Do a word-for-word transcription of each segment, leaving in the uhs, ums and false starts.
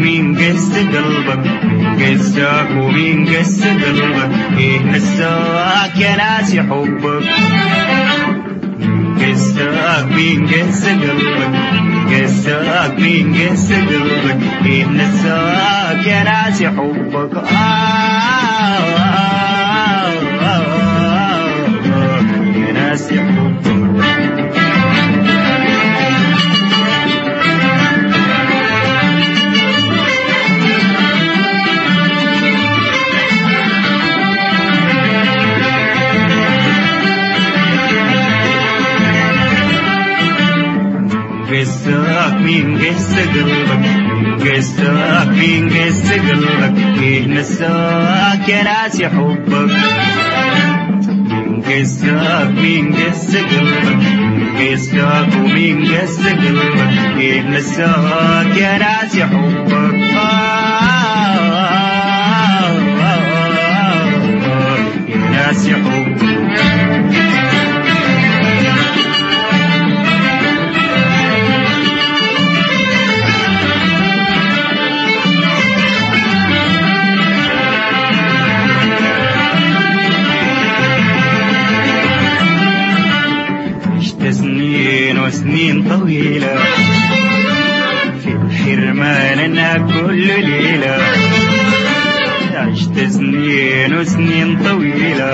مين قس قلبك قساك ومين قس قلبك ايه نساك يا ناسي حبك قساك مين قس قلبك قساك مين قس قلبك ايه نساك يا ناسي حبك آه آه آه آه يا ناسي حبك قساك مين قس قلبك قساك مين قس قلبك ايه نساك يا ناسي حبك قساك مين قس قلبك قساك ومين قس قلبك ايه نساك يا ناسي حبك آه آه آه يا ناسي حبك سنين وسنين طويلة في الحرمان أنا كل ليلة عشت سنين وسنين طويلة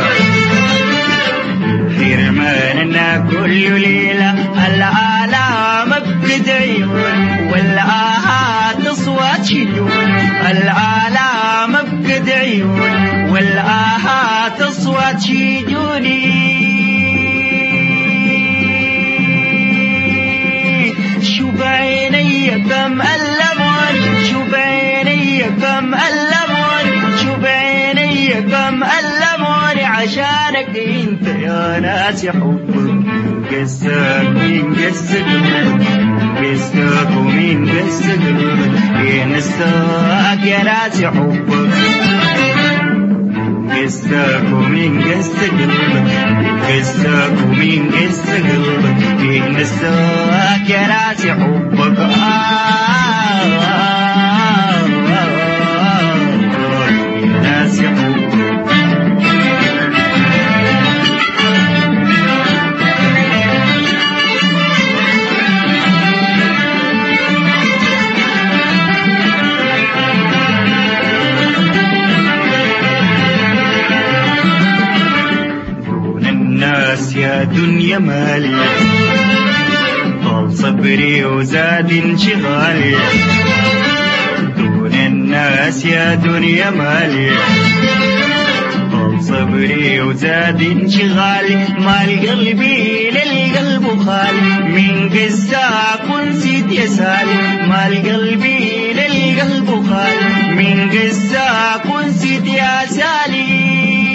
في الحرمان أنا كل ليلة الآلام بقدعيون والآهات أصوات شجون الآلام بقدعيون والآهات أصوات شجوني كم ألموني شوف عيني كم ألموني شوف عيني كم ألموني عشانك انت يا ناسي حبك قساك مين قس قلبك قساك ومين قس قلبك يا نساك يا ناسي حبك قساك ومين قس قلبك قساك ومين قس قلبك يا نساك يا ناسي حبك آه يا دنيا مالي طال صبري وزاد انشغالي دون الناس يا دنيا مالي طال صبري وزاد انشغالي مال قلبي للقلب خالي من قساك ونسيت يا سالي مال قلبي للقلب خالي من قساك ونسيت يا سالي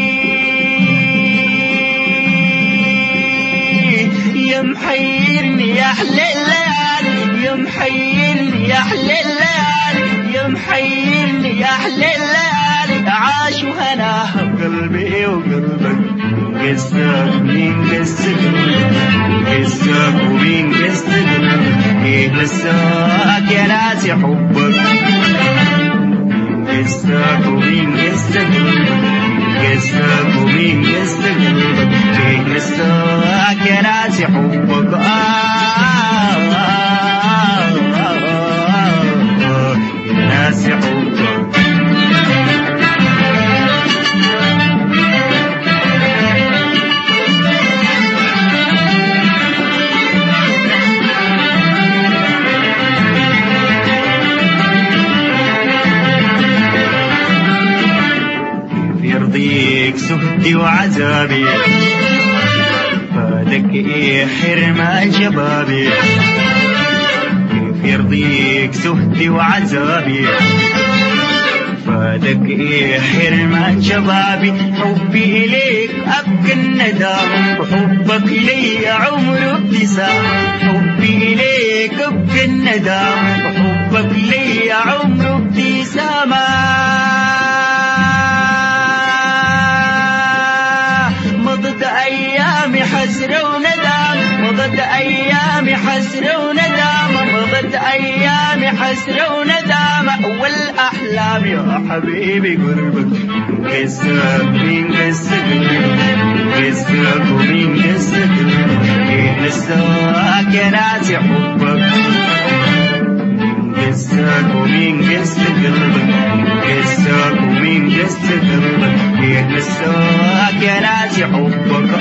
يا محيرني يا أحلى الليالي يا محيرني يا أحلى الليالي يا محيرني يا أحلى الليالي عاش وهناها قلبي وقلبك قساك مين قس قلبك قساك ومين قس قلبك ايه نساك يا ناسي حبك قساك ومين قس قلبك قساك ومين قس قلبك ايه نساك يا ناسي حبك آه آه آه آه يا ناسي حبك يرضيك سهدي وعذابي فادك ايه حرمان شبابي كيف يرضيك سهدي وعذابي فادك ايه حرمان شبابي حبي اليك ابكى الندى وحبك لي عمر ابتسام حبي اليك ابكى الندى وحبك لي عمر ابتسامة مضت ايامي حسرة وندم مضت ايامي حسرة وندم مضت بعد أيام حسرة وندامة والأحلام يا حبيبي قربك قصة مين قصة قصة ومين قصة إيه نساك يا ناسي حبك قصة ومين قصة قلبك قصة ومين قصة قلبك إيه نساك يا ناسي حبك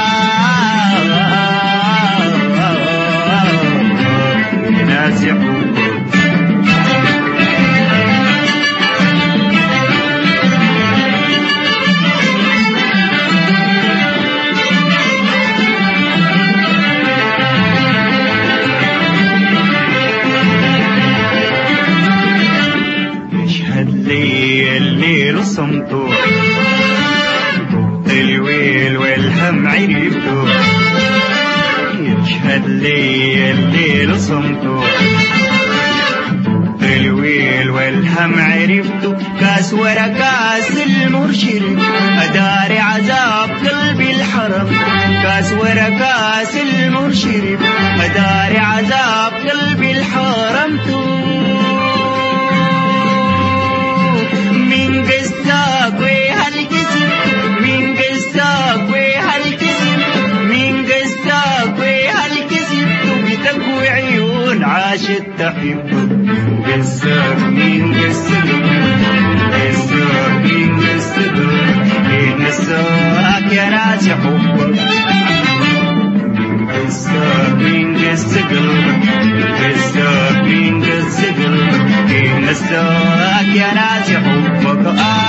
ناسي حبك يشهد لي الليل صمته الويل والهم عرفته يشهد لي الليل صمته الويل والهم عرفته كاس ورا كاس المرشد أداري عذاب قلبي الحرم كاس ورا كاس المرشد أداري عذاب قلبي الحرم من قصاك وهالجسم من قصاك وهالجسم من قصاك وهالجسم بتكوي عيون عاشت تحبك قصاك من قصاك قصاك من قصاك نساك يا ناسي حبك قصاك من قصاك قصاك من قصاك نساك يا ناسي حبك